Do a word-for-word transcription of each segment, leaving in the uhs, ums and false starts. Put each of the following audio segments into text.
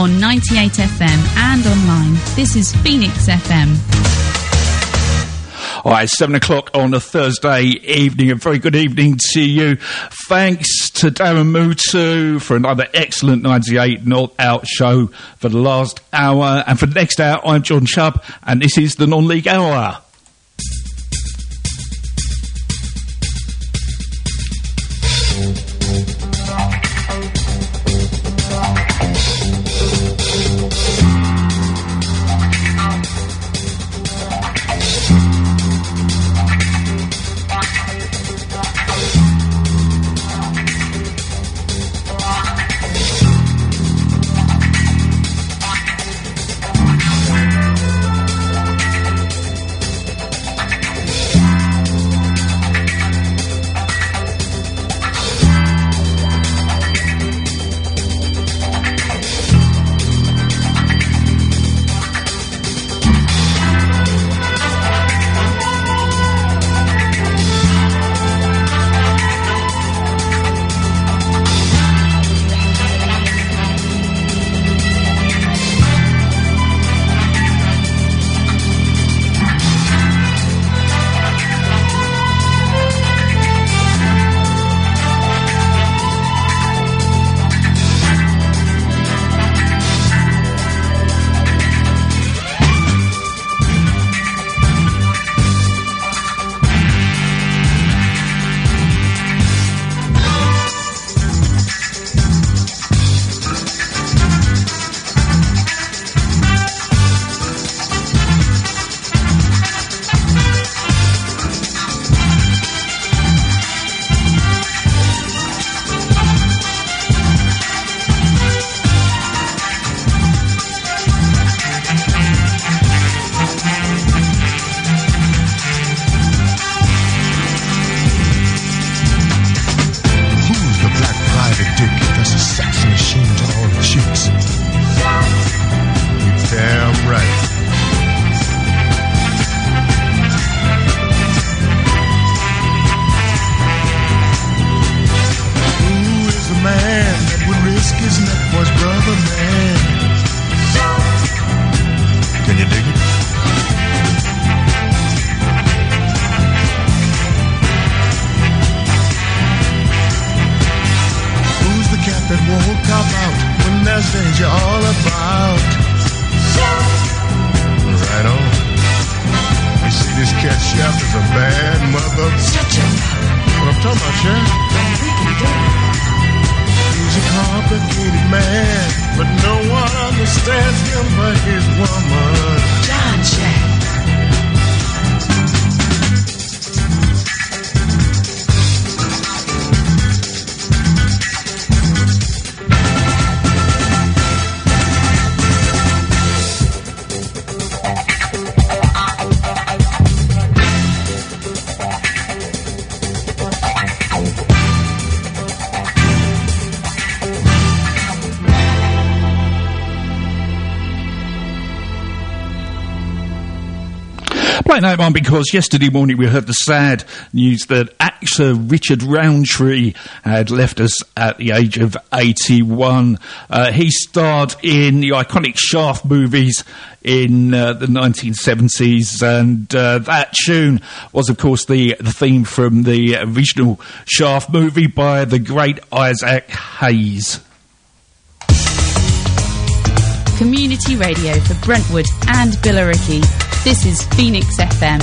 on ninety-eight F M and online. This is Phoenix F M. All right, seven o'clock on a Thursday evening. A very good evening to you. Thanks to Darren Mutu for another excellent ninety-eight Not Out show for the last hour. And for the next hour, I'm John Chubb, and this is the Non-League Hour. That one because yesterday morning we heard the sad news that actor Richard Roundtree had left us at the age of eighty-one. Uh, he starred in the iconic Shaft movies in uh, the nineteen seventies, and uh, that tune was, of course, the, the theme from the original Shaft movie by the great Isaac Hayes. Community radio for Brentwood and Billericay. This is Phoenix F M.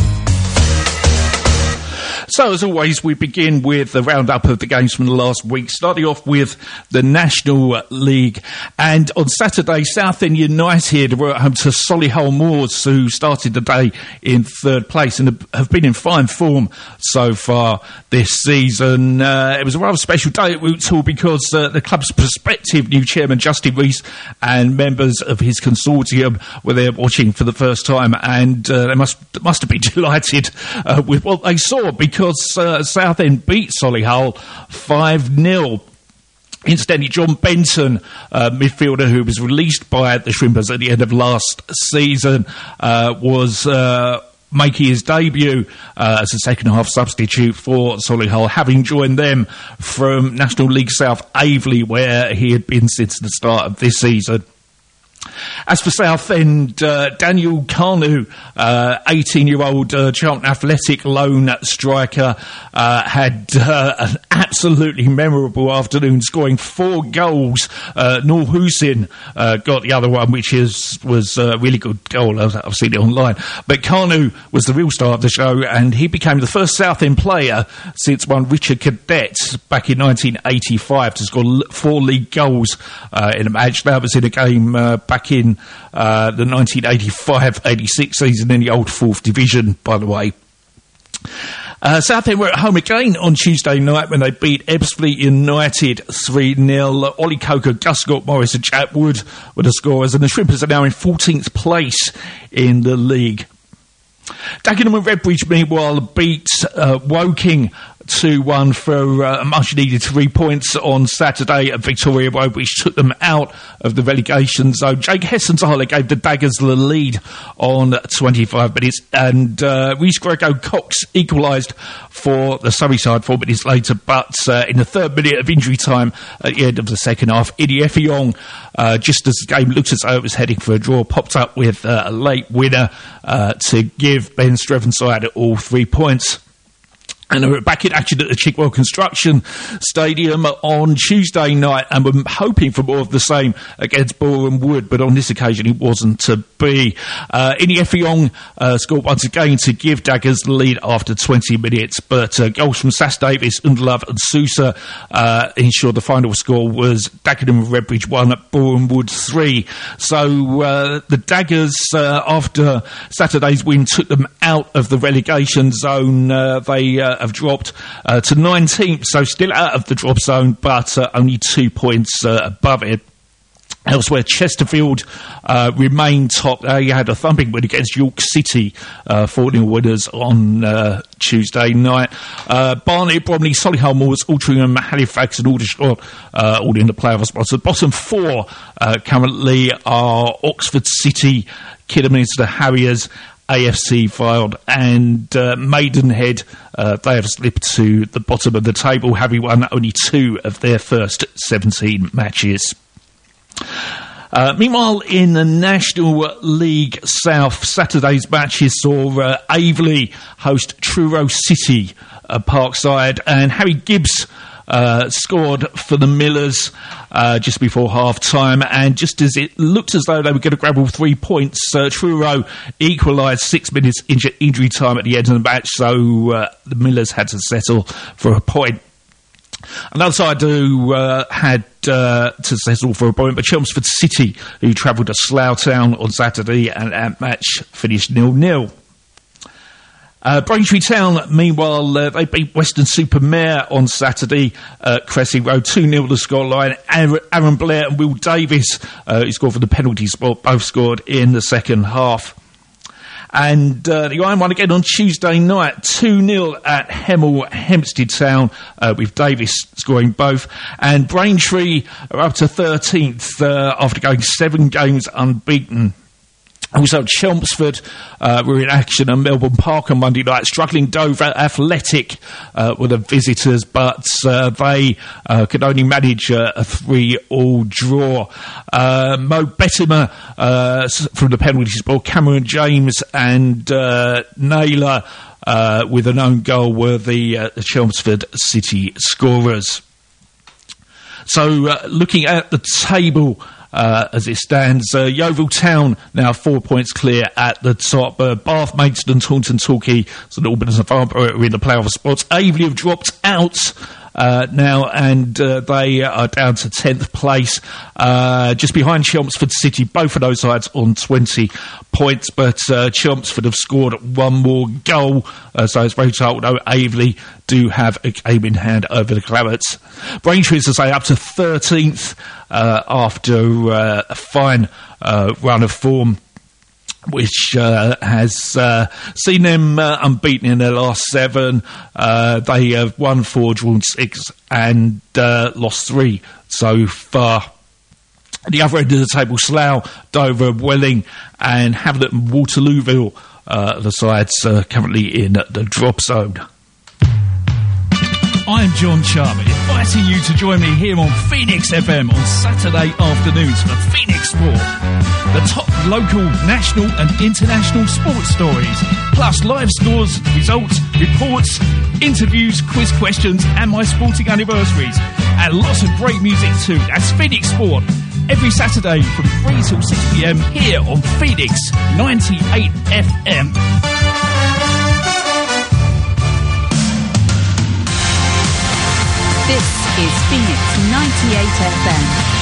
So, as always, we begin with the roundup of the games from the last week, starting off with the National League. And on Saturday, Southend United were at home to Solihull Moors, who started the day in third place and have been in fine form so far this season. Uh, it was a rather special day at Roots Hall because uh, the club's prospective new chairman, Justin Rees, and members of his consortium were there watching for the first time, and uh, they must must have been delighted uh, with what they saw, because Because uh, Southend beat Solihull five nil. Incidentally, John Benton, uh, midfielder who was released by the Shrimpers at the end of last season, uh, was uh, making his debut uh, as a second-half substitute for Solihull, having joined them from National League South Aveley, where he had been since the start of this season. As for Southend, uh, Daniel Carnu, uh, eighteen-year-old uh, Charlton Athletic lone striker, uh, had uh, an absolutely memorable afternoon, scoring four goals. Uh, Noor Hussein uh, got the other one, which is was a really good goal. I've, I've seen it online. But Carnu was the real star of the show, and he became the first Southend player since one Richard Cadet back in nineteen eighty-five to score four league goals uh, in a match. That was in a game uh, back in uh, the nineteen eighty-five eighty-six season in the old fourth division, by the way. Uh, Southend were at home again on Tuesday night when they beat Ebbsfleet United three nil. Ollie Coker, Gus Scott, Morris and Jack Wood were the scorers, and the Shrimpers are now in fourteenth place in the league. Dagenham and Redbridge, meanwhile, beat uh, Woking two one for uh, much needed three points on Saturday at Victoria Road, which took them out of the relegation zone. Jake Hessenthaler gave the Daggers the lead on twenty-five minutes, and uh, Rhys Grego Cox equalised for the Surrey side four minutes later, but uh, in the third minute of injury time at the end of the second half, Idi Effiong, uh, just as the game looked as though it was heading for a draw, popped up with uh, a late winner uh, to give Ben Streven's side all three points. And we're back in action at the Chigwell Construction Stadium on Tuesday night, and we're hoping for more of the same against Boreham Wood, but on this occasion it wasn't to be. Uh, Idi Effiong uh, scored once again to give Daggers the lead after twenty minutes, but uh, goals from Sass Davis, Undelove and Sousa uh, ensured the final score was Dagenham Redbridge one, Boreham Wood three. So uh, the Daggers, uh, after Saturday's win, took them out of the relegation zone. Uh, they uh, have dropped uh, to nineteenth, so still out of the drop zone, but uh, only two points uh, above it. Elsewhere, Chesterfield uh, remained top. They had a thumping win against York City, uh, four nil winners on uh, Tuesday night. Uh, Barnet, Bromley, Solihull Moors, Altrincham, Halifax and Aldershot uh, all in the playoff spots. The bottom four uh, currently are Oxford City, Kidderminster Harriers, A F C Fylde and uh, Maidenhead. Uh, they have slipped to the bottom of the table, having won only two of their first seventeen matches. Uh, meanwhile, in the National League South, Saturday's matches saw uh, Aveley host Truro City at Parkside, and Harry Gibbs Uh, scored for the Millers uh, just before half-time, and just as it looked as though they were going to grab all three points, uh, Truro equalised six minutes inj- injury time at the end of the match, so uh, the Millers had to settle for a point. Another side who uh, had uh, to settle for a point, but Chelmsford City, who travelled to Slough Town on Saturday, and that match finished nil nil. Uh, Braintree Town, meanwhile, uh, they beat Weston-super-Mare on Saturday at Cressy Road, two nil the scoreline. Aaron Blair and Will Davis, uh, who scored for the penalty spot, both scored in the second half. And uh, the Iron won again on Tuesday night, two nil at Hemel Hempstead Town, uh, with Davis scoring both. And Braintree are up to thirteenth uh, after going seven games unbeaten. Also, Chelmsford uh, were in action at Melbourne Park on Monday night. Struggling Dover Athletic uh, were the visitors, but uh, they uh, could only manage uh, a three-all draw. Uh, Mo Bettimer uh, from the penalty spot, Cameron James and uh, Naylor uh, with an own goal were the, uh, the Chelmsford City scorers. So, uh, looking at the table Uh, as it stands, uh, Yeovil Town now four points clear at the top. Uh, Bath, Maidstone, Taunton, Torquay, St Albans and Farnborough are in the playoff spots. Aveley have dropped out uh, now, and uh, they are down to tenth place, uh, just behind Chelmsford City. Both of those sides on twenty points, but uh, Chelmsford have scored one more goal, uh, so it's very tight, although Aveley do have a game in hand over the Clarets. Braintree, as I say, up to thirteenth uh, after uh, a fine uh, run of form, which uh, has uh, seen them uh, unbeaten in their last seven. Uh, they have won four, drawn six, and uh, lost three so far. At the other end of the table, Slough, Dover, Welling, and Haviland and Waterlooville, uh, the sides uh, currently in the drop zone. I'm John Charming, inviting you to join me here on Phoenix F M on Saturday afternoons for Phoenix Sport. local, national and international sports stories, plus live scores, results, reports, interviews, quiz questions and my sporting anniversaries. And lots of great music too. That's Phoenix Sport. Every Saturday from three till six p m here on Phoenix ninety-eight F M. This is Phoenix ninety-eight F M.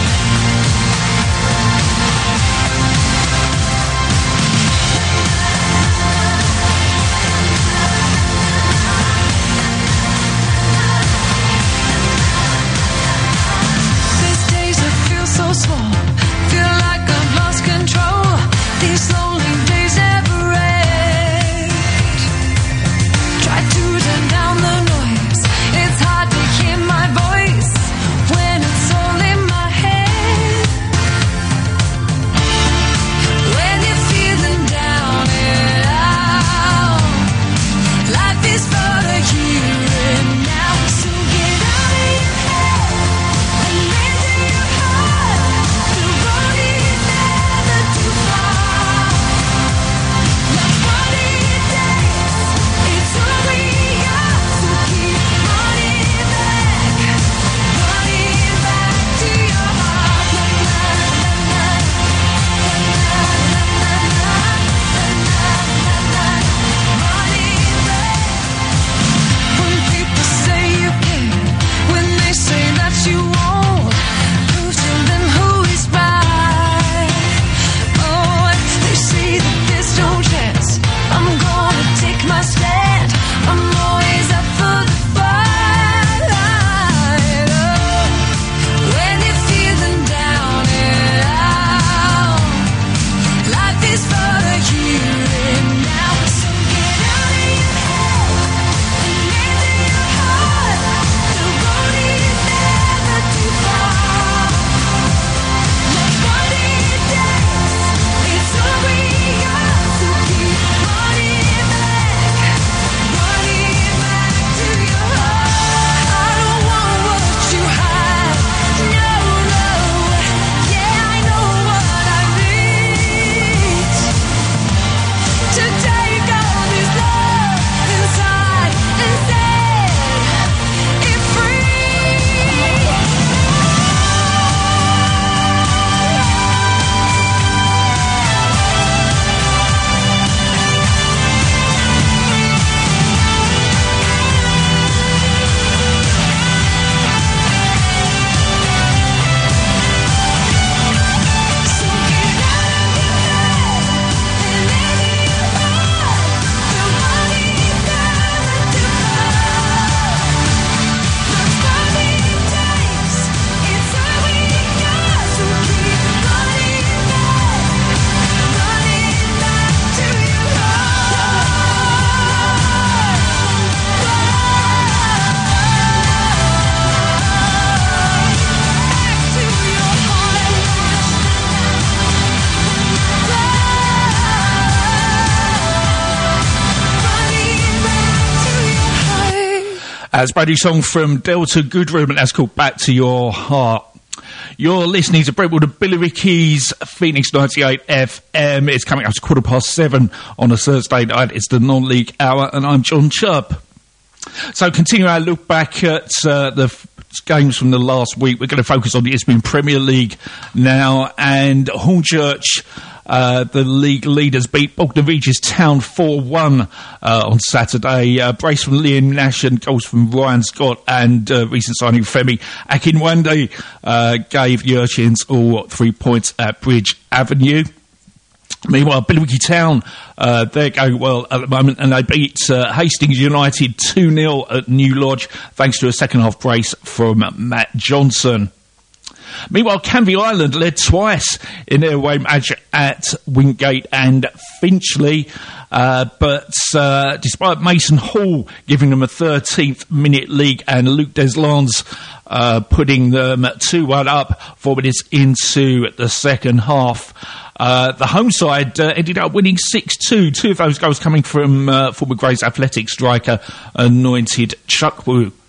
So small, feel like I've lost control. These lonely days never end. Try to turn down the noise. It's hard to hear my voice when it's all in my head. When you're feeling down and out, life is for the here and now. So get out of your head and into your heart. That's a brand new song from Delta Goodrem, and that's called Back to Your Heart. You're listening to Brentwood and Billericay's Phoenix ninety-eight F M. It's coming up to quarter past seven on a Thursday night. It's the non-league hour, and I'm John Chubb. So, continue our look back at uh, the f- games from the last week. We're going to focus on the Isthmian Premier League now, and Hornchurch, Uh, the league leaders beat Bognor Regis Town four one uh, on Saturday. Uh, brace from Liam Nash and goals from Ryan Scott and uh, recent signing Femi Akinwande uh, gave the Urchins all three points at Bridge Avenue. Meanwhile, Billericay Town, uh, they're going well at the moment, and they beat uh, Hastings United two nil at New Lodge, thanks to a second-half brace from Matt Johnson. Meanwhile, Canvey Island led twice in their away match at Wingate and Finchley, uh, but uh, despite Mason Hall giving them a thirteenth minute lead and Luke Deslans uh, putting them two one up four minutes into the second half, Uh, the home side uh, ended up winning six two. Two of those goals coming from uh, former Grays Athletic striker Anointed Chukwu.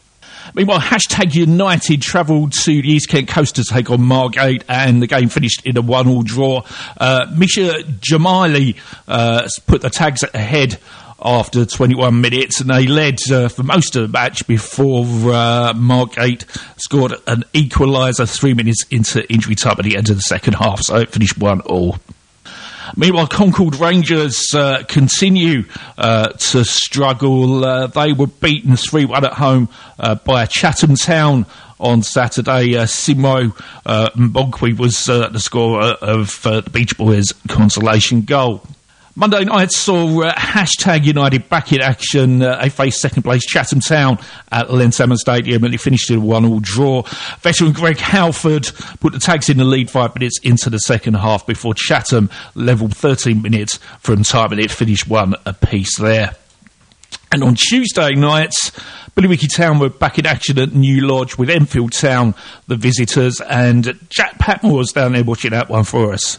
Meanwhile, Hashtag United travelled to the East Kent Coast to take on Margate, and the game finished in a one-all draw. Uh, Misha Jamali uh, put the Tags ahead after twenty-one minutes, and they led uh, for most of the match before uh, Margate scored an equaliser three minutes into injury time at the end of the second half, so it finished one all. Meanwhile, Concord Rangers uh, continue uh, to struggle. Uh, they were beaten three one at home uh, by Chatham Town on Saturday. Uh, Simo uh, Mbonkwe was uh, the scorer of uh, the Beach Boys' consolation goal. Monday night saw uh, Hashtag United back in action. Uh, they faced second place Chatham Town at Len Salmon Stadium, and it finished in a one-all draw. Veteran Greg Halford put the Tags in the lead five minutes into the second half before Chatham levelled thirteen minutes from time, and it finished one apiece there. And on Tuesday nights, Billericay Town were back in action at New Lodge with Enfield Town, the visitors, and Jack Patmore was down there watching that one for us.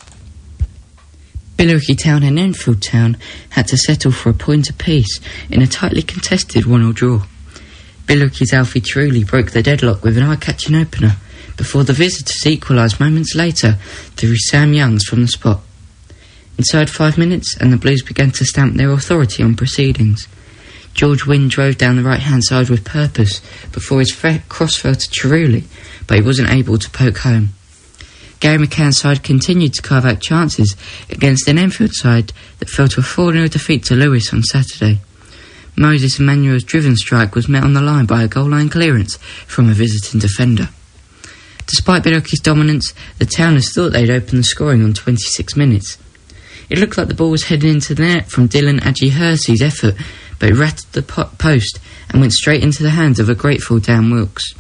Billericay Town and Enfield Town had to settle for a point apiece in a tightly contested one-all draw. Billericay's Alfie Truly broke the deadlock with an eye-catching opener before the visitors equalised moments later through Sam Youngs from the spot. Inside five minutes and the Blues began to stamp their authority on proceedings. George Wynne drove down the right-hand side with purpose before his fre- cross fell to Truly, but he wasn't able to poke home. Gary McCann's side continued to carve out chances against an Enfield side that fell to a four nil defeat to Lewis on Saturday. Moses Emmanuel's driven strike was met on the line by a goal-line clearance from a visiting defender. Despite Billericay's dominance, the Towners thought they'd open the scoring on twenty-six minutes. It looked like the ball was heading into the net from Dylan Adji-Hersey's effort, but it rattled the post and went straight into the hands of a grateful Dan Wilkes.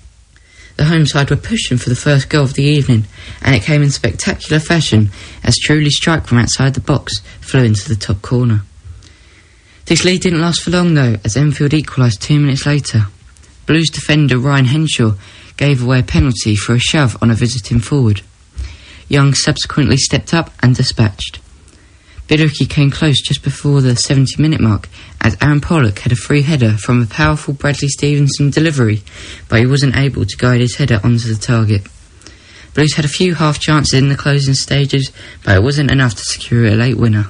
The home side were pushing for the first goal of the evening, and it came in spectacular fashion as Truly's strike from outside the box flew into the top corner. This lead didn't last for long though, as Enfield equalised two minutes later. Blues defender Ryan Henshaw gave away a penalty for a shove on a visiting forward. Young subsequently stepped up and dispatched. Billericay came close just before the seventy minute mark as Aaron Pollock had a free header from a powerful Bradley Stevenson delivery, but he wasn't able to guide his header onto the target. Blues had a few half chances in the closing stages, but it wasn't enough to secure a late winner.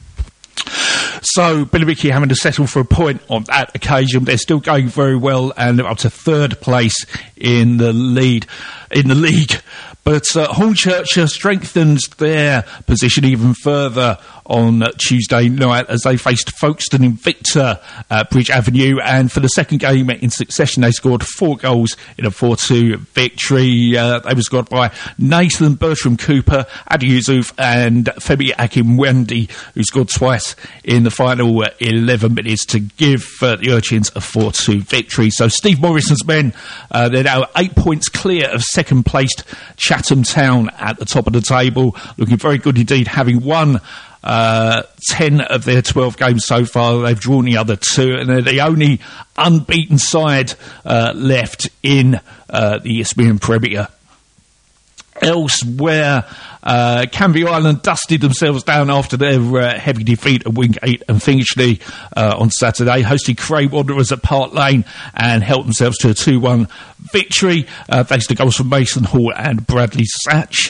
So Billericay having to settle for a point on that occasion. They're still going very well and they're up to third place in the lead in the league. But uh, Hornchurch strengthens their position even further on uh, Tuesday night as they faced Folkestone Invicta at Bridge Avenue, and for the second game in succession they scored four goals in a four two victory. Uh, they were scored by Nathan Bertram Cooper, Adi Yusuf and Femi Akinwandi, who scored twice in the final uh, eleven minutes to give uh, the Urchins a four two victory. So Steve Morrison's men, uh, they're now eight points clear of second placed Chatham Town at the top of the table, looking very good indeed, having won uh, ten of their twelve games so far. They've drawn the other two, and they're the only unbeaten side uh, left in uh, the Isthmian Premier. Elsewhere, uh, Canvey Island dusted themselves down after their uh, heavy defeat at Wingate and Finchley uh, on Saturday, hosted Cray Wanderers at Park Lane and helped themselves to a two one victory, uh, thanks to goals from Mason Hall and Bradley Satch.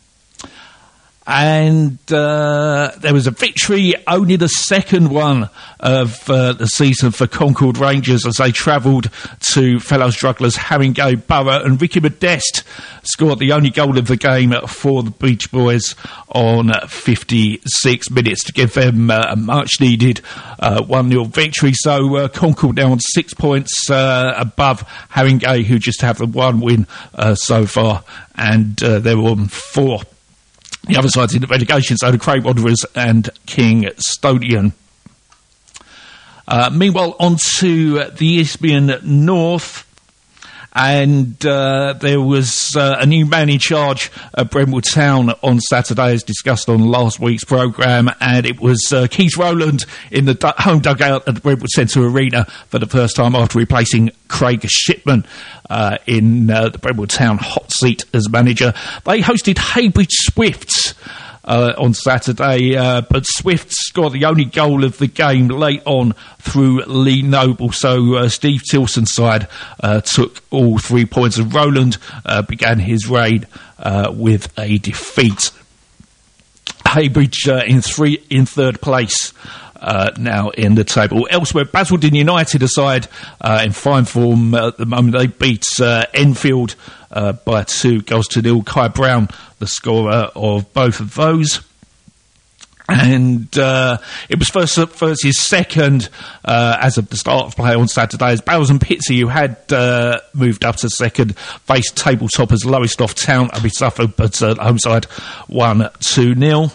And uh, there was a victory, only the second one of uh, the season for Concord Rangers as they travelled to fellow strugglers Haringey Borough, and Ricky Modeste scored the only goal of the game for the Beach Boys on fifty-six minutes to give them uh, a much needed uh, one nil victory. So uh, Concord now on six points uh, above Haringey, who just have the one win uh, so far, and uh, they're on four. The other side's in the relegation zone, the Cray Wanderers and King Stodian. Uh, meanwhile, on to the Isthmian North. And uh, there was uh, a new man in charge at Brentwood Town on Saturday, as discussed on last week's programme, and it was uh, Keith Rowland in the du- home dugout at the Brentwood Centre Arena for the first time after replacing Craig Shipman uh, in uh, the Brentwood Town hot seat as manager. They hosted Heybridge Swifts uh, on Saturday, uh, but Swift scored the only goal of the game late on through Lee Noble. So uh, Steve Tilson's side uh, took all three points, and Roland uh, began his raid uh, with a defeat. Heybridge uh, in three in third place. Uh, now in the table. Elsewhere, Basildon United aside uh, in fine form uh, at the moment. They beat uh, Enfield uh, by two goals to nil. Kai Brown, the scorer of both of those. And uh, it was first versus second uh, as of the start of play on Saturday, as Bowers and Pitsea, who had uh, moved up to second, faced table toppers Lowestoft Town. We suffered, but uh, home side won two nil.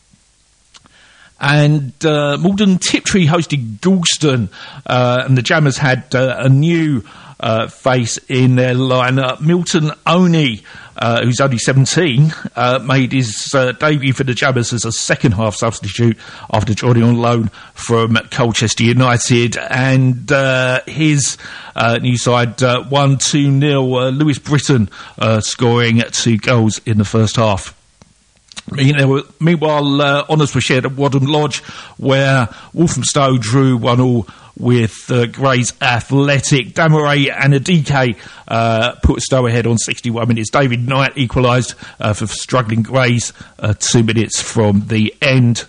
And uh, Malden Tiptree hosted Galston, uh, and the Jammers had uh, a new uh, face in their lineup. Milton Oney, uh, who's only seventeen, uh, made his uh, debut for the Jammers as a second-half substitute after joining on loan from Colchester United. And uh, his uh, new side uh, won two nil. Uh, Lewis Britton uh, scoring two goals in the first half. Meanwhile, uh, honours were shared at Wadham Lodge, where Walthamstow drew one all with uh, Grays Athletic. Damaray and Adike uh, put Stowe ahead on sixty-one minutes. David Knight equalised uh, for struggling Grays uh, two minutes from the end.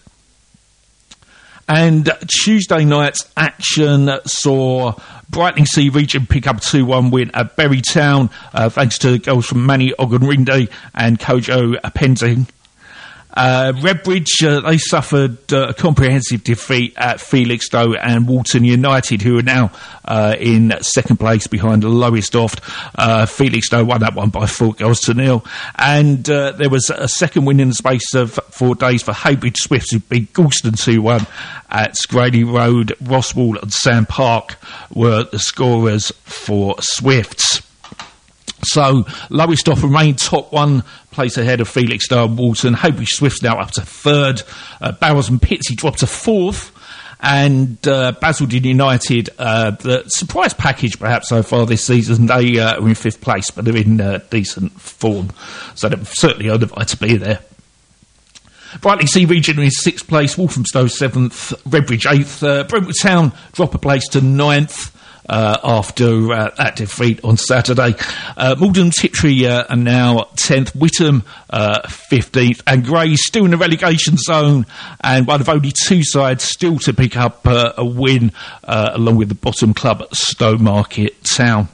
And Tuesday night's action saw Brightling Sea Region pick up a two one win at Bury Town, uh, thanks to goals from Manny Ogunrinde and Kojo Appending. Uh, Redbridge, uh, they suffered uh, a comprehensive defeat at Felixstowe and Walton United, who are now uh, in second place behind Lowestoft. Uh, Felixstowe won that one by four goals to nil. And uh, there was a second win in the space of four days for Heybridge Swifts, who beat Galston two one at Scrady Road. Rosswall and Sam Park were the scorers for Swifts. So Lowestoft remain top one place ahead of Felixstowe and Walton. Heybridge Swifts now up to third. Uh, Bowers and Pitsea dropped to fourth. And uh, Basildon United, uh, the surprise package perhaps so far this season, they uh, are in fifth place, but they're in uh, decent form. So they're certainly on the right to be there. Brightling Sea Region is sixth place, Walthamstow seventh, Redbridge eighth. Uh, Brentwood Town drop a place to ninth. Uh, after uh, that defeat on Saturday. Uh, Malden Tiptree uh, are now tenth, Whittam uh, fifteenth, and Grays still in the relegation zone, and one of only two sides still to pick up uh, a win, uh, along with the bottom club, Stowmarket Town.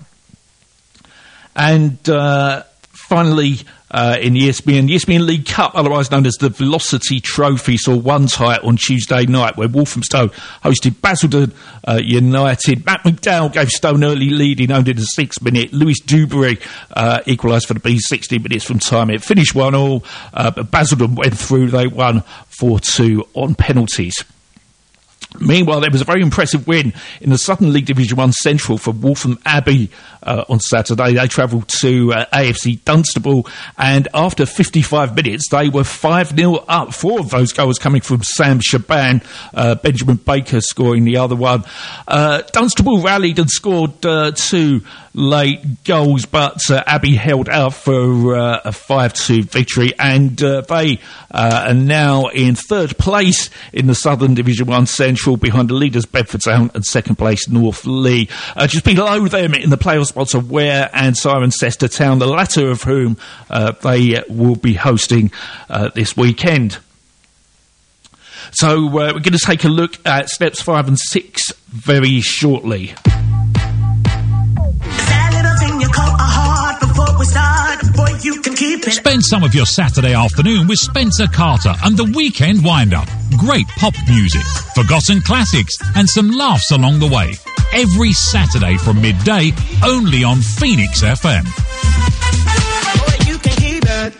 And uh, finally, Uh, in the E S B N. The E S B N League Cup, otherwise known as the Velocity Trophy, saw one tie on Tuesday night where Walthamstow hosted Basildon uh, United. Matt McDowell gave Stowe an early lead in only the sixth minute. Lewis Dewberry uh, equalised for the Bees sixty minutes from time. It finished one all, uh, but Basildon went through. They won four two on penalties. Meanwhile, there was a very impressive win in the Southern League Division one Central for Waltham Abbey uh, on Saturday. They travelled to uh, A F C Dunstable, and after fifty-five minutes, they were five nil up. Four of those goals coming from Sam Shaban, uh, Benjamin Baker scoring the other one. Uh, Dunstable rallied and scored uh, two late goals, but uh, Abbey held out for uh, a five two victory, and uh, they uh, are now in third place in the Southern Division one Central, behind the leaders Bedford Town and second place North Lee. Uh, just below them in the playoff spots are Ware and Cirencester Town, the latter of whom uh, they will be hosting uh, this weekend. So uh, we're going to take a look at steps five and six very shortly. Spend some of your Saturday afternoon with Spencer Carter and the Weekend Wind-Up. Great pop music, forgotten classics, and some laughs along the way. Every Saturday from midday, only on Phoenix F M. Boy, you can keep it.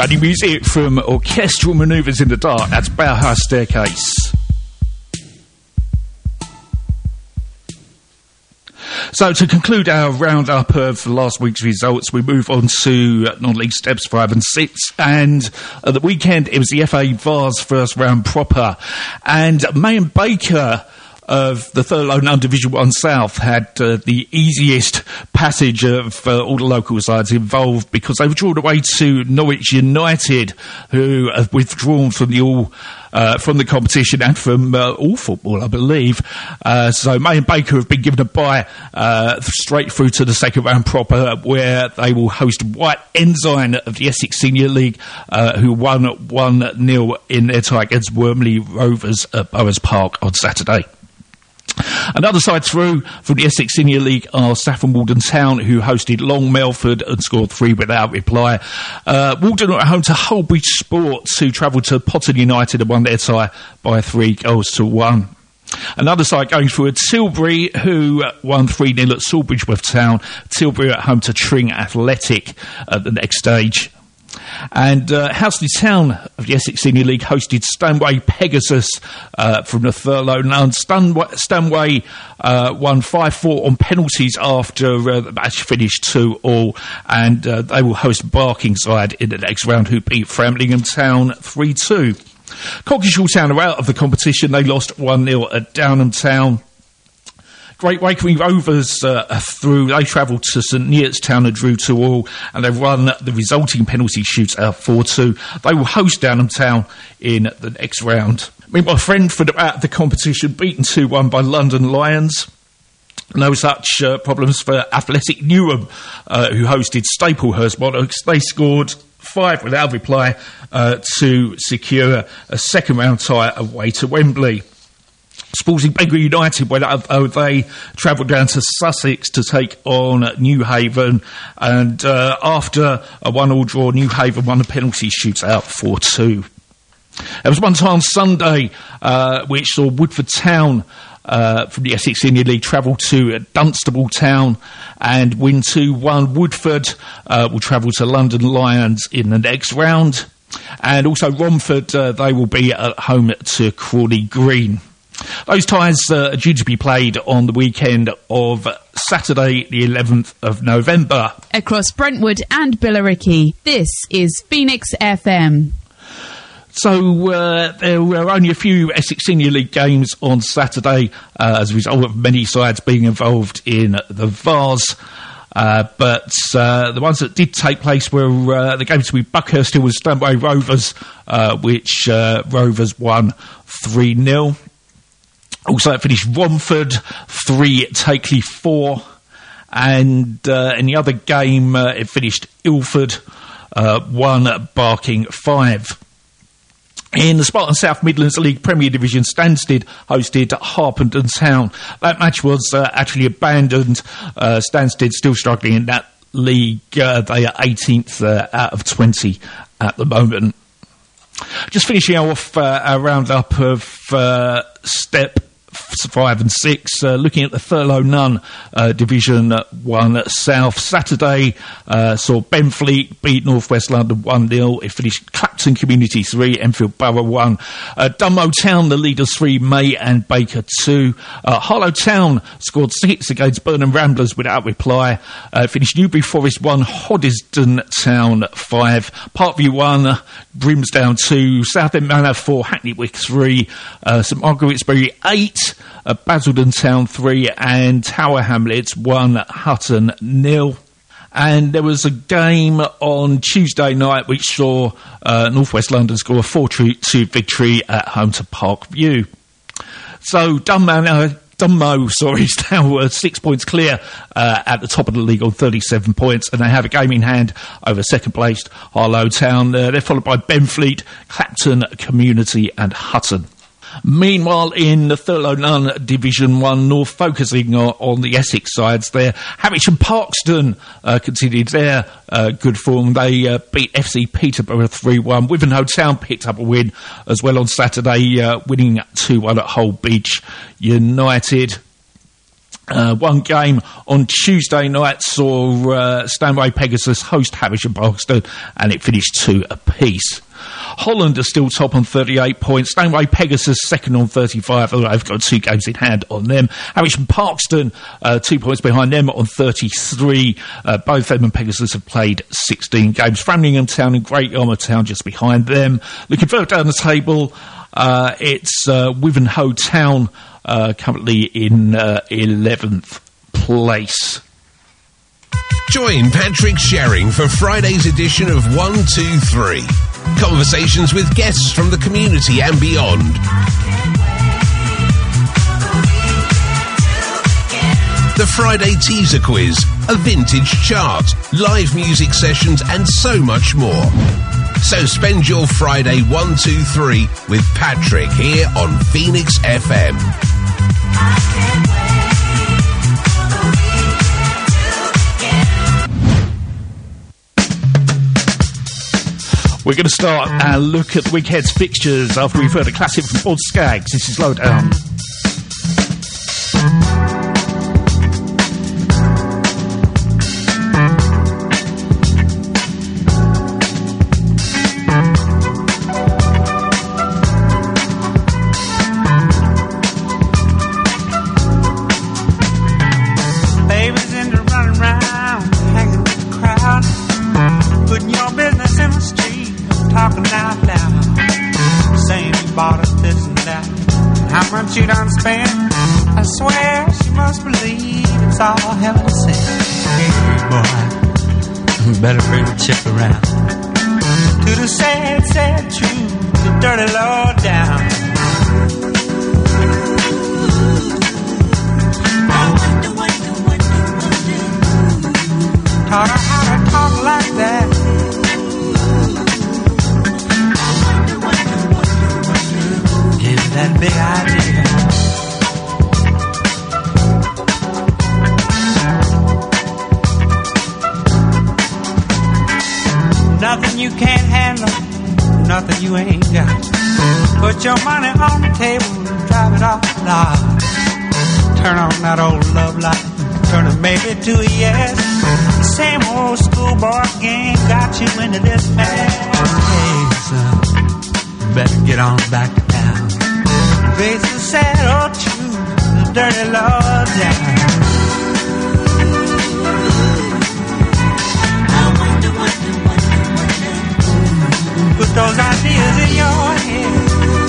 Funny music from Orchestral Manoeuvres in the Dark. That's Bauhaus Staircase. So to conclude our roundup of last week's results, we move on to non-league steps five and six. And at the weekend, it was the F A Vars first round proper. And May and Baker of the Thurlow Nunn Division one South had uh, the easiest passage of uh, all the local sides involved, because they were drawn away to Norwich United, who have withdrawn from the all uh, from the competition and from uh, all football, I believe. Uh, so May and Baker have been given a bye uh, straight through to the second round proper, where they will host White Ensign of the Essex Senior League, uh, who won one nil in their tie against Wormley Rovers at Bowers Park on Saturday. Another side through from the Essex Senior League are Saffron Walden Town, who hosted Long Melford and scored three without reply. Uh, Walden are at home to Holbridge Sports, who travelled to Potton United and won their tie by three goals to one. Another side going through at Tilbury, who won three nil at Sawbridgeworth Town. Tilbury at home to Tring Athletic at the next stage. And uh, Housley Town of the Essex Senior League hosted Stanway Pegasus uh, from the Thurlow Nunn. Stanway, Stanway uh, won five four on penalties after uh, the match finished two all, and uh, they will host Barkingside in the next round, who beat Framlingham Town three two. Coggeshall Town are out of the competition. They lost one nil at Downham Town. Great Wakeling Rovers uh, through, they travelled to St Neots Town and drew two all, and they've run the resulting penalty shootout four two. They will host Downham Town in the next round. Meanwhile, Friendford are out of the competition, beaten two one by London Lions. No such uh, problems for Athletic Newham, uh, who hosted Staplehurst Monarchs. They scored five without reply uh, to secure a second round tie away to Wembley. Sporting Bangor United went up, oh, they travelled down to Sussex to take on New Haven, and uh, after a one-all draw, New Haven won the penalty shootout four two. There was one time Sunday uh, which saw Woodford Town uh, from the Essex Senior League travel to Dunstable Town and win two one. Woodford uh, will travel to London Lions in the next round, and also Romford, uh, they will be at home to Crawley Green. Those ties uh, are due to be played on the weekend of Saturday, the eleventh of November. Across Brentwood and Billericay, this is Phoenix F M. So uh, there were only a few Essex Senior League games on Saturday uh, as a result of many sides being involved in the Vars. Uh, but uh, the ones that did take place were uh, the games with Buckhurst Hill and Stanway Rovers, uh, which uh, Rovers won three nil. Also, it finished Romford three, Takeley four, and uh, in the other game, uh, it finished Ilford uh, one, Barking five. In the Spartan South Midlands League Premier Division, Stansted hosted Harpenden Town. That match was uh, actually abandoned. Uh, Stansted still struggling in that league. Uh, they are eighteenth uh, out of twenty at the moment. Just finishing off uh, our roundup of uh, step five and six, uh, looking at the Thurlow Nunn uh, Division one South. Saturday uh, saw Benfleet beat North West London one nil. It finished Clapton Community three, Enfield Borough one. Uh, Dunmow Town, the leaders three, May and Baker two. Uh, Harlow Town scored six against Burnham Ramblers without reply. Uh, finished Newbury Forest one, Hoddesdon Town five, Parkview one, Brimsdown two, Southend Manor four, Hackney Wick three, uh, St Margaretsbury eight, Uh, Basildon Town three, and Tower Hamlets one, Hutton nil. And there was a game on Tuesday night which saw uh, North West London score a four two victory at home to Parkview. So Dunmow, uh, Dunmow sorry, is now uh, six points clear uh, at the top of the league on thirty-seven points, and they have a game in hand over second placed Harlow Town. Uh, they're followed by Benfleet, Clapton Community and Hutton. Meanwhile, in the Thurlow Nunn Division one North, focusing on, on the Essex sides there, Harwich and Parkston uh, continued their uh, good form. They uh, beat F C Peterborough three one. Wivenhoe Town picked up a win as well on Saturday, uh, winning two one at Hull Beach United. Uh, one game on Tuesday night saw uh, Stanway Pegasus host Havisham Parkston, and it finished two apiece. Holland are still top on thirty-eight points. Stanway Pegasus second on thirty-five. Although they've got two games in hand on them. Havisham Parkston uh, two points behind them on thirty-three. Uh, both them and Pegasus have played sixteen games. Framlingham Town and Great Yarmouth Town just behind them. Looking further down the table, uh, it's uh, Wivenhoe Town uh, currently in uh, eleventh place. Join Patrick Sherring for Friday's edition of one two three. Conversations with guests from the community and beyond. The Friday Teaser Quiz, a vintage chart, live music sessions and so much more. So spend your Friday one two three with Patrick here on Phoenix F M. We're going to start our look at the weekend's fixtures after we've heard a classic from Odd Skags. This is Lowdown. Babies into running around, hanging with the crowd, putting your business in the street. Talking out loud, saying you bought us this and that. How much you done spent? I swear she must believe it's all heaven sent. Hey boy, better bring the chick around. To the sad, sad truth, the dirty low down. Taught her how to talk like that. That big idea. Nothing you can't handle, nothing you ain't got. Put your money on the table and drive it off the lot. Turn on that old love light, turn a maybe to a yes. Same old schoolboy game got you into this mess. Hey son, better get on back to town. Face the sad old truth, the dirty law down. Put those ideas in your head.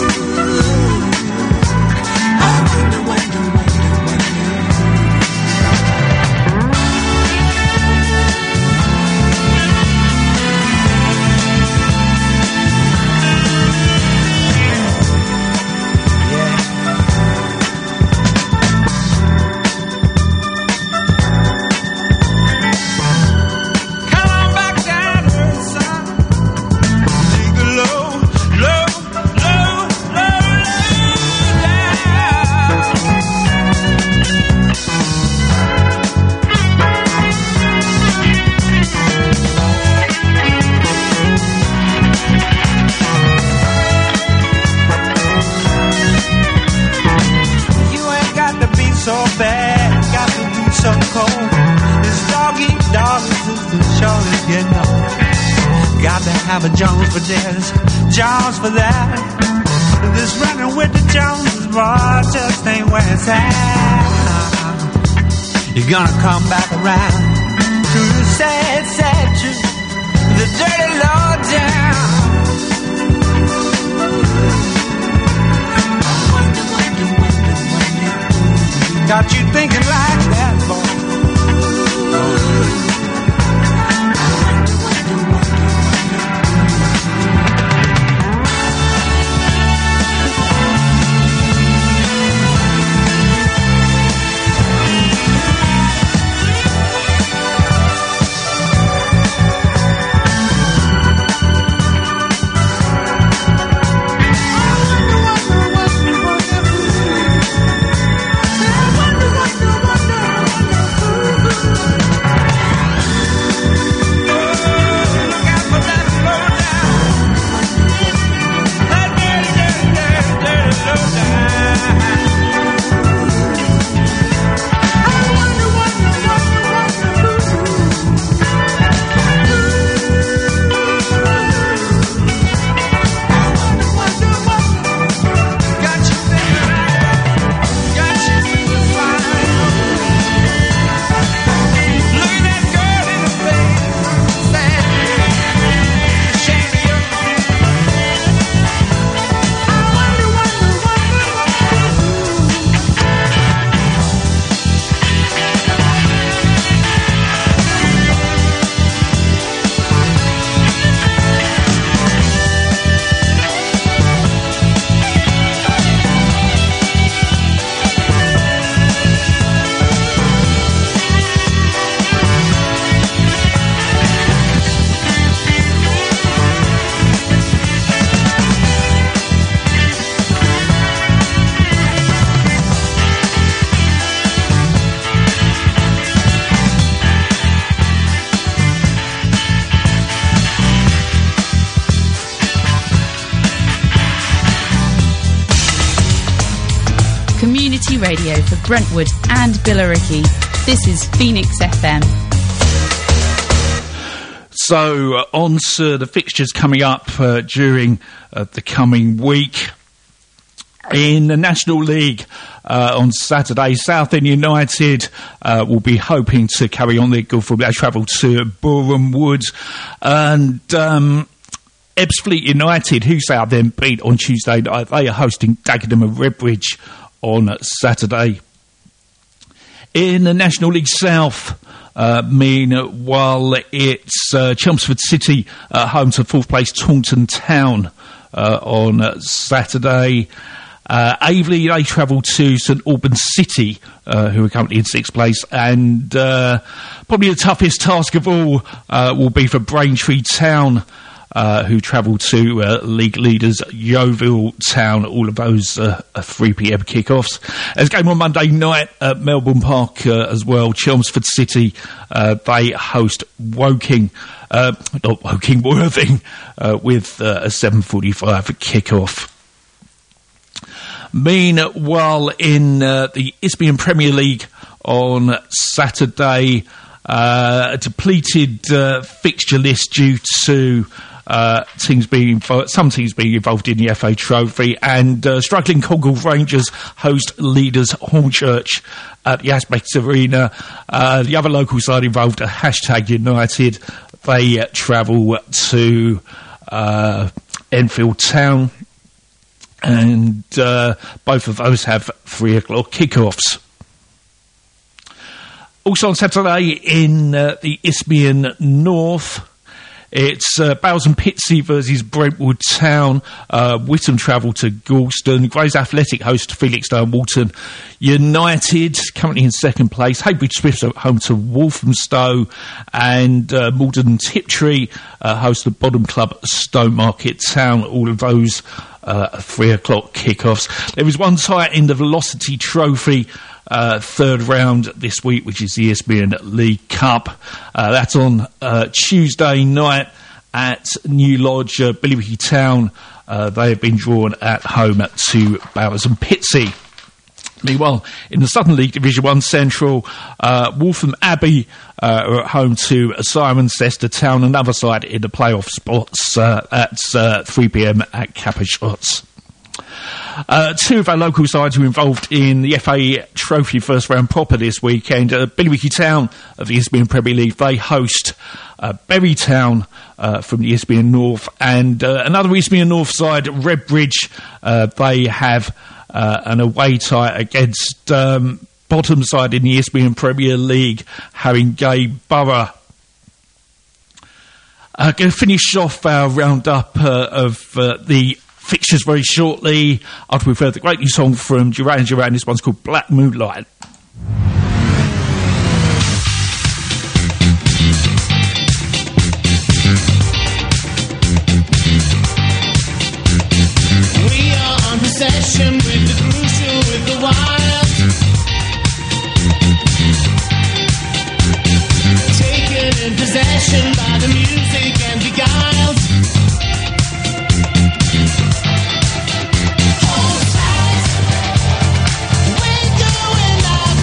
Have a Jones for this, Jones for that. This running with the Joneses, boy, just ain't where it's at. You're gonna come back around to the sad, sad truth, the dirty low down. Got you thinking like that, boy. Oh. Wonder, wonder, community radio for Brentwood and Billericay. This is Phoenix F M. So, uh, on to the fixtures coming up uh, during uh, the coming week. In the National League uh, on Saturday, Southend United uh, will be hoping to carry on their good form. They travel to Boreham Wood, and um, Ebbsfleet United, who Southend beat on Tuesday night, they are hosting Dagenham and Redbridge on Saturday. In the National League South, Uh, meanwhile, it's uh, Chelmsford City uh, home to fourth place Taunton Town uh, on uh, Saturday. Uh, Aveley, they travel to St Albans City, uh, who are currently in sixth place, and uh, probably the toughest task of all uh, will be for Braintree Town, uh, who travel to uh, league leaders Yeovil Town. All of those uh, are three p.m. kickoffs. There's a game on Monday night at Melbourne Park uh, as well. Chelmsford City, uh, they host Woking, uh, not Woking, Worthing, uh, with uh, a seven forty-five kickoff. Meanwhile, in uh, the Isthmian Premier League on Saturday, uh, a depleted uh, fixture list due to uh, teams being invo- some teams being involved in the F A Trophy, and uh, struggling Congal Rangers host leaders Hornchurch at the Aspects Arena. Uh, the other local side involved are Hashtag United. They uh, travel to uh, Enfield Town. And uh, both of those have three o'clock kickoffs. Also on Saturday in uh, the Isthmian North, it's uh, Bowes and Pitsea versus Brentwood Town. Uh, Whittam travel to Galston. Grays Athletic host Felixstowe and Walton United, currently in second place. Heybridge Swifts are home to Walthamstow, and uh, Malden and Tiptree uh, host the bottom club Stowmarket Town. All of those uh, three o'clock kickoffs. There is one tie in the Velocity Trophy Uh, third round this week, which is the Isthmian League Cup. Uh, that's on uh, Tuesday night at New Lodge, uh, Billericay Town. Uh, they have been drawn at home to Bowers and Pitsea. Meanwhile, in the Southern League Division one Central, uh, Waltham Abbey uh, are at home to Cirencester Town, another side in the playoff spots uh, at uh, three p.m. at Kappa Shots. Uh, two of our local sides were involved in the F A Trophy first round proper this weekend. Uh, Billericay Town of the Isthmian Premier League, they host uh, Bury Town uh, from the Isthmian North, and uh, another Isthmian North side, Redbridge, uh, they have uh, an away tie against um, bottom side in the Isthmian Premier League, Haringey Borough. I'm going to finish off our roundup uh, of uh, the fixtures very shortly after we've heard the great new song from Duran Duran. This one's called Black Moonlight. We are on possession with the crucial, with the wild. Taken in possession by the music and beguiled. Hold tight. We're going out.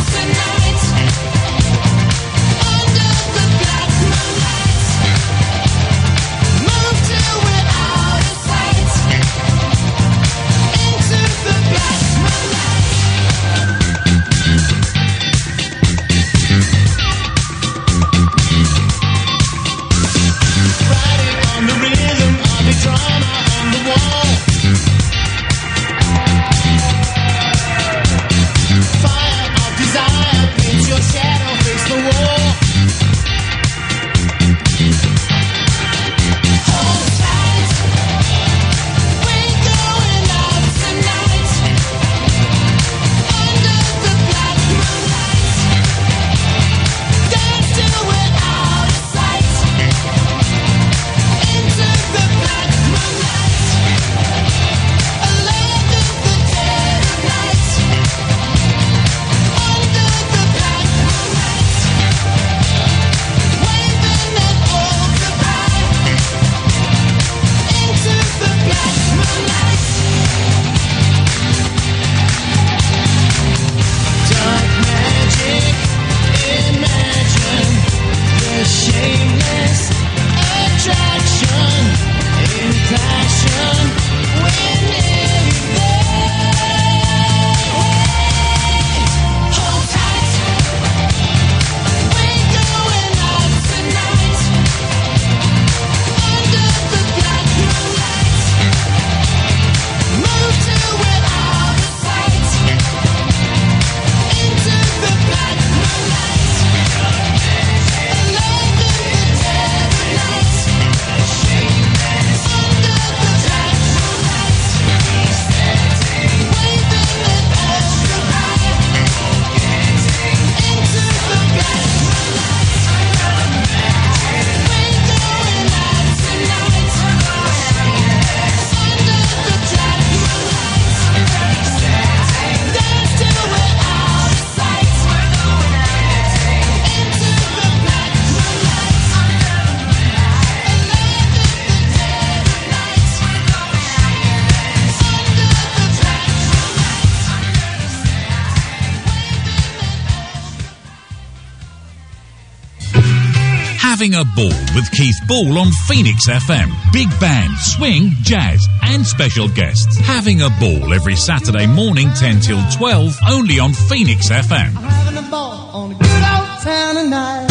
Having a Ball with Keith Ball on Phoenix F M. Big band, swing, jazz and special guests. Having a Ball every Saturday morning ten till twelve only on Phoenix F M. I'm having a ball on a good old town tonight.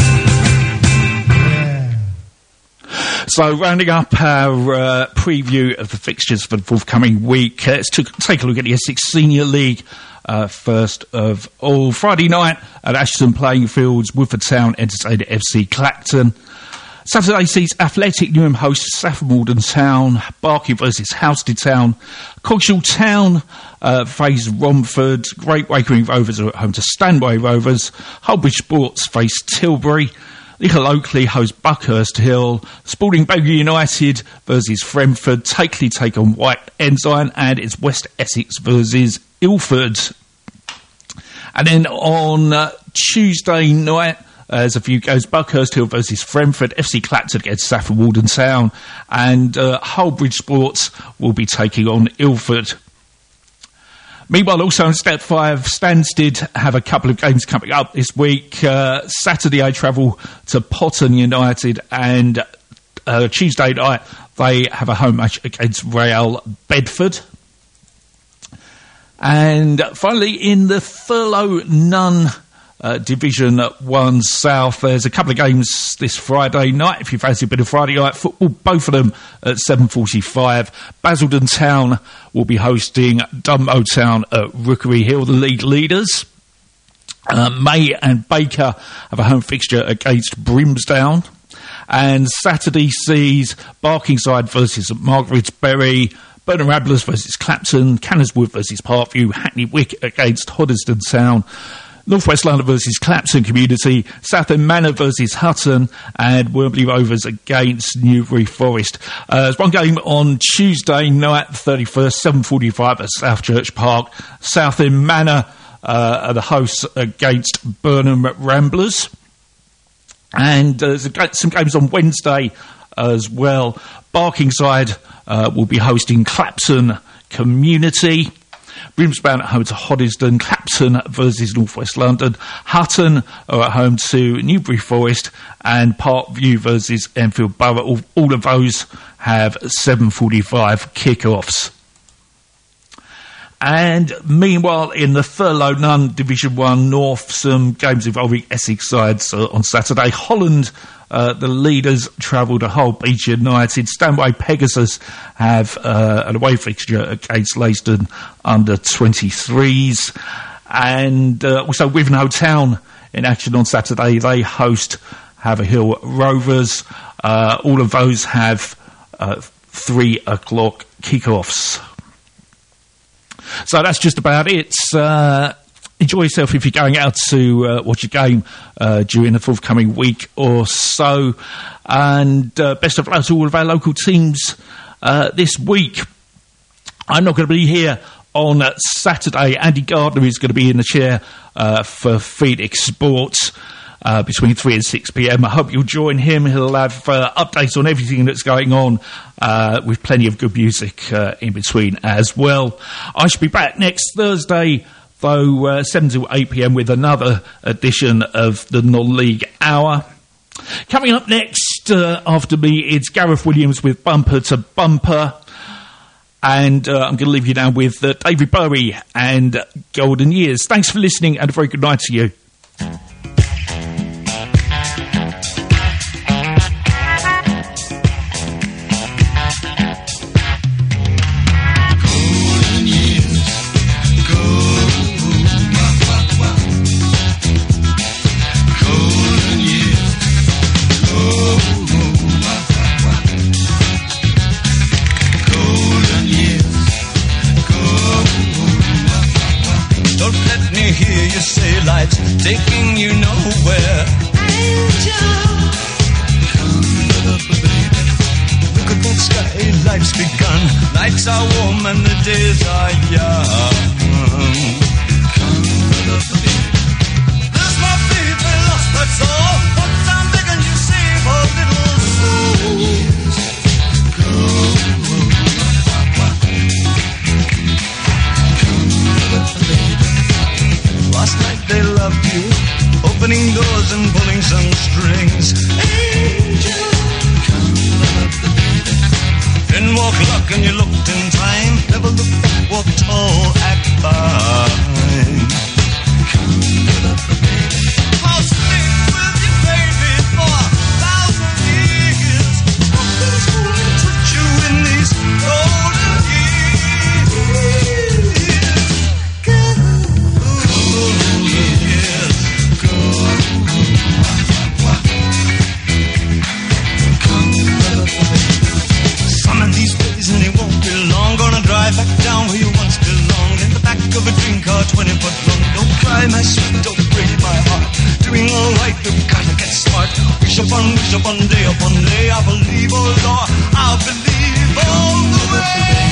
So, rounding up our uh, preview of the fixtures for the forthcoming week, uh, let's t- take a look at the Essex Senior League. Uh, first of all, Friday night at Ashton Playing Fields, Woodford Town entertained F C Clacton. Saturday sees Athletic Newham host Saffron Walden Town, Barking versus Houston Town, Coggeshall Town uh, face Romford, Great Wakering Rovers are at home to Stanway Rovers, Hullbridge Sports face Tilbury, Little Oakley hosts Buckhurst Hill, Spalding Bagley United versus Fremford, Takeley take on White Ensign, and it's West Essex versus Ilford. And then on uh, Tuesday night, uh, as a few goes, Buckhurst Hill versus Fremford, F C Clacton against Saffron Walden Town, and uh, Hullbridge Sports will be taking on Ilford. Meanwhile, also in Step five, Stansted have a couple of games coming up this week. Uh, Saturday, I travel to Potton United, and uh, Tuesday night, they have a home match against Real Bedford. And finally, in the Thurlow Nunn uh, Division one South, there's a couple of games this Friday night. If you fancy a bit of Friday night football, both of them at seven forty-five. Basildon Town will be hosting Dunmow Town at Rookery Hill, the league leaders. Uh, May and Baker have a home fixture against Brimsdown. And Saturday sees Barkingside versus Margaret's-Bury, Burnham Ramblers versus Clapton, Cannerswood versus Parkview, Hackney Wick against Hoddesdon Town, North West London versus Clapton Community, Southend Manor versus Hutton, and Wormley Rovers against Newbury Forest. Uh, there's one game on Tuesday night, the thirty-first, seven forty-five at South Church Park. Southend Manor uh, are the hosts against Burnham Ramblers. And uh, there's a, some games on Wednesday as well. Barkingside uh, will be hosting Clapton Community. Brimsdown at home to Hoddesdon, Clapton versus North West London, Hutton are at home to Newbury Forest, and Parkview versus Enfield Borough. All, all of those have seven forty-five kick-offs. And meanwhile, in the Thurlow Nunn Division one North, some games involving Essex sides uh, on Saturday. Holland, uh, the leaders, travel to Hull Beach United. Stanway Pegasus have uh, an away fixture against Leiston under twenty-threes. And uh, also Wivenhoe Town in action on Saturday. They host Haverhill Rovers. Uh, all of those have uh, three o'clock kick-offs. So that's just about it. Uh, enjoy yourself if you're going out to uh, watch a game uh, during the forthcoming week or so. And uh, best of luck to all of our local teams uh, this week. I'm not going to be here on uh, Saturday. Andy Gardner is going to be in the chair uh, for Phoenix Sports uh, between three and six p.m. I hope you'll join him. He'll have uh, updates on everything that's going on, uh, with plenty of good music uh, in between as well. I shall be back next Thursday, though, uh, seven to eight p.m. with another edition of the Non-League Hour. Coming up next uh, after me, it's Gareth Williams with Bumper to Bumper. And uh, I'm going to leave you now with uh, David Bowie and Golden Years. Thanks for listening, and a very good night to you. Taking you nowhere. Angel, come up, baby. Look at that sky, life's begun. Nights are warm and the days are young. Come up, baby. There's my baby lost, that's all. What I'm begging you save a little years. Go, come up, baby. Last night they loved you, opening doors and pulling some strings. Hey. right back down where you once belonged, in the back of a dream car, twenty foot long. Don't cry, my sweet, don't break my heart. Doing all right, you've gotta get smart. Wish upon, wish upon, day upon day. I believe, oh Lord, I believe all the way.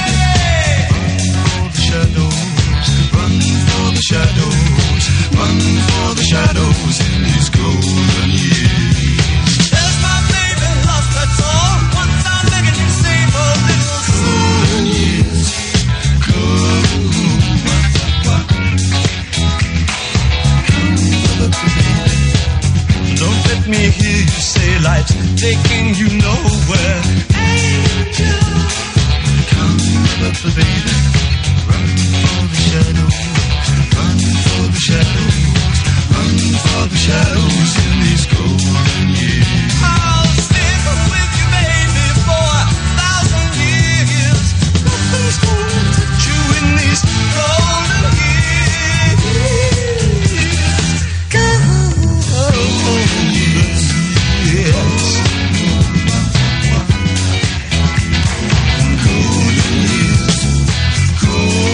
Run for the shadows, run for the shadows, run for the shadows in these golden years. There's my baby lost, that's all. Once I'm begging you, save a little golden years. Don't let me hear you say life's taking you nowhere. Angel, come up, baby. Run for the shadows, run for the shadows, run for the shadows in these golden years. I'll stick with you, baby, for a thousand years. Nothing's gonna touch you in these golden years. Golden years, yes. Golden years, golden.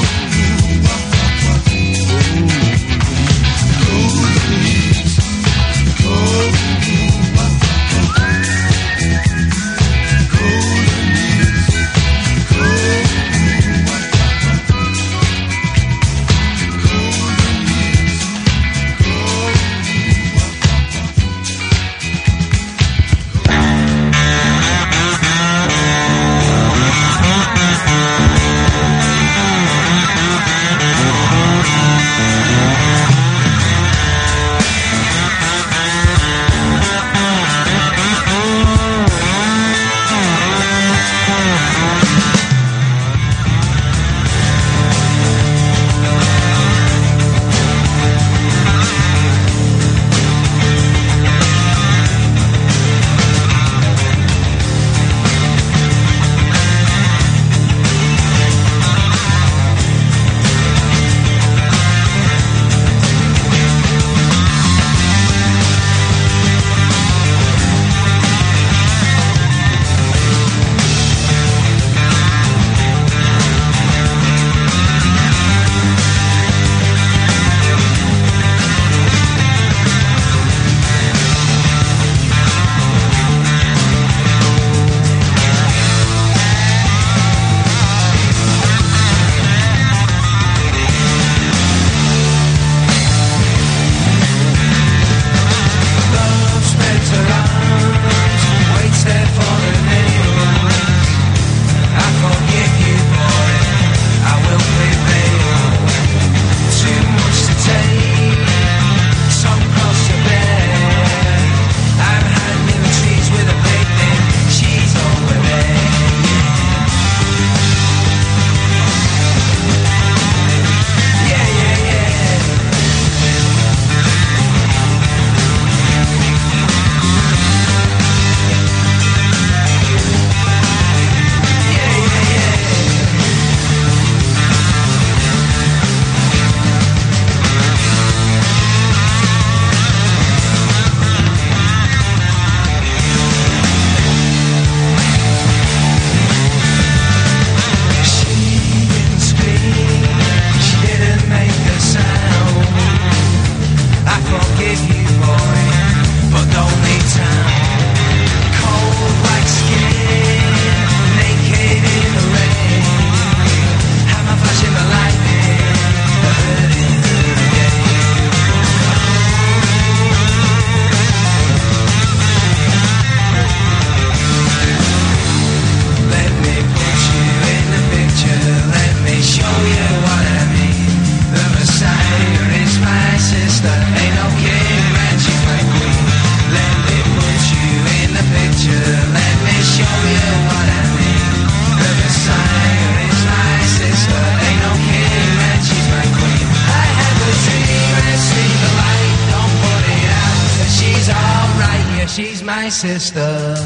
my sister.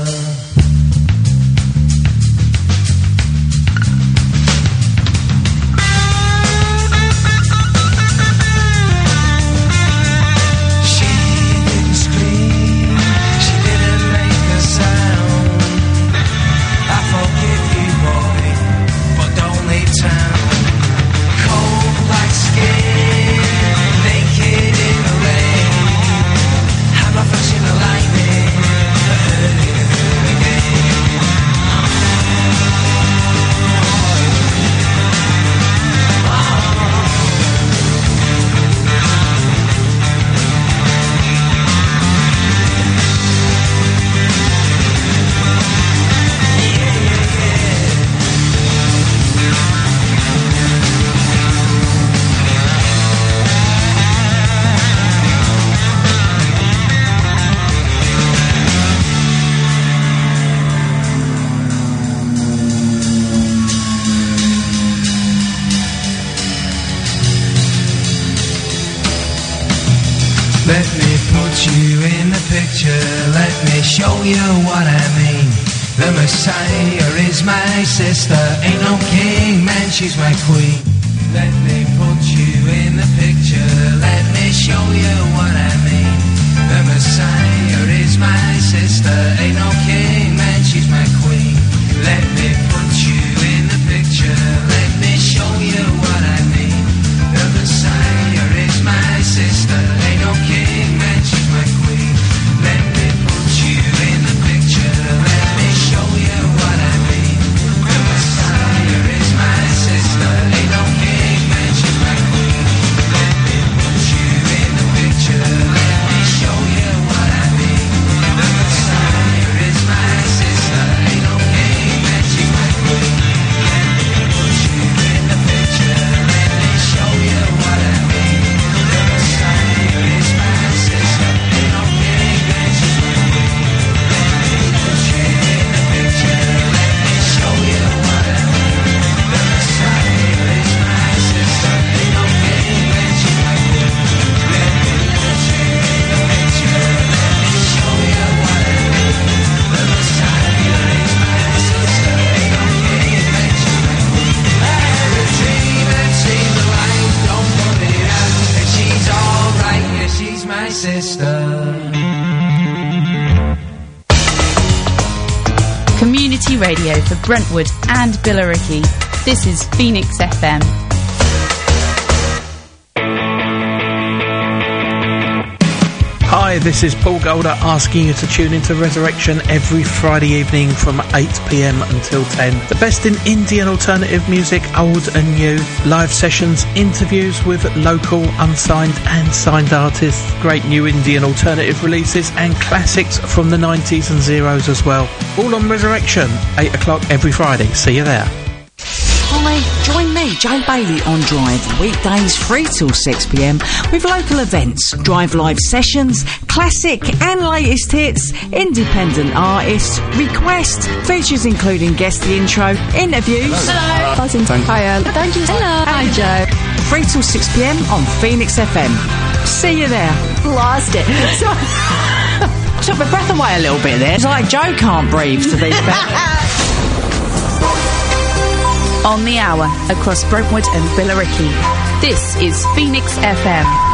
Don't leave town. Cold black skin, naked in the rain. Have my flash in the lightning, I heard it, I heard it again. Let me put you in the picture, let me show you what I mean. The Messiah is my sister, ain't no king, man, she's my queen. Let me put you in the picture, let me show you what I mean. The Messiah is my sister, ain't no king, man, she's my queen. Let me put you in the picture, let me show you what I mean. The Messiah is my sister, ain't no king, man, she's my queen. Let me put you in the picture, let me show you what I mean. The Messiah is my sister, ain't no king, man, she's my queen. Let me put you in the picture, let me show you what I mean. The Messiah is my sister, ain't no king, man, she's my queen. Let me put you in the picture, let me show you what I mean. The Messiah is my sister, ain't no king, man, she's my queen. Let me put you in the picture, let me show you what I mean. The Messiah is my sister, ain't no king, man, she's my queen. Let me put you in the picture, let me show you what I mean. The Messiah is my sister, ain't no king, man, she's my queen. I had a dream and seen the light, don't put it out, and she's alright, yeah, she's my sister. Community radio for Brentwood and Billericay. This is Phoenix F M. Hi, this is Paul Golder asking you to tune into Resurrection every Friday evening from eight p m until ten. The best in indie and alternative music, old and new, live sessions, interviews with local, unsigned and signed artists, great new indie and alternative releases and classics from the nineties and zeros as well. All on Resurrection, eight o'clock every Friday. See you there. Hi, join me, Joe Bailey, on Drive, weekdays three till six p m with local events, Drive live sessions, classic and latest hits, independent artists, request, features including guest the intro, interviews. Hello. Buzzing. Hiya. Thank you. Hello. Hi, Joe. three till six p m on Phoenix F M. See you there. Blast it. Took my breath away a little bit there. It's like Joe can't breathe, to be fair. On the hour across Brentwood and Billericay. This is Phoenix F M.